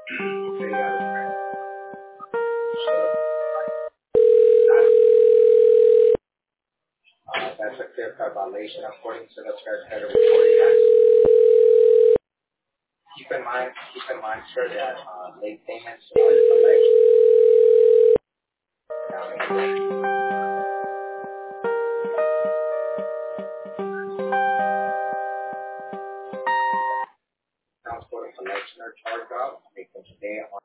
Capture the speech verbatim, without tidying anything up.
Okay, yeah, uh, that's a clear cut violation according to the Fair Credit Reporting Act. Keep in mind, keep in mind, sir, that uh, late payments are collection. Accounts for collection or charge out, make them today on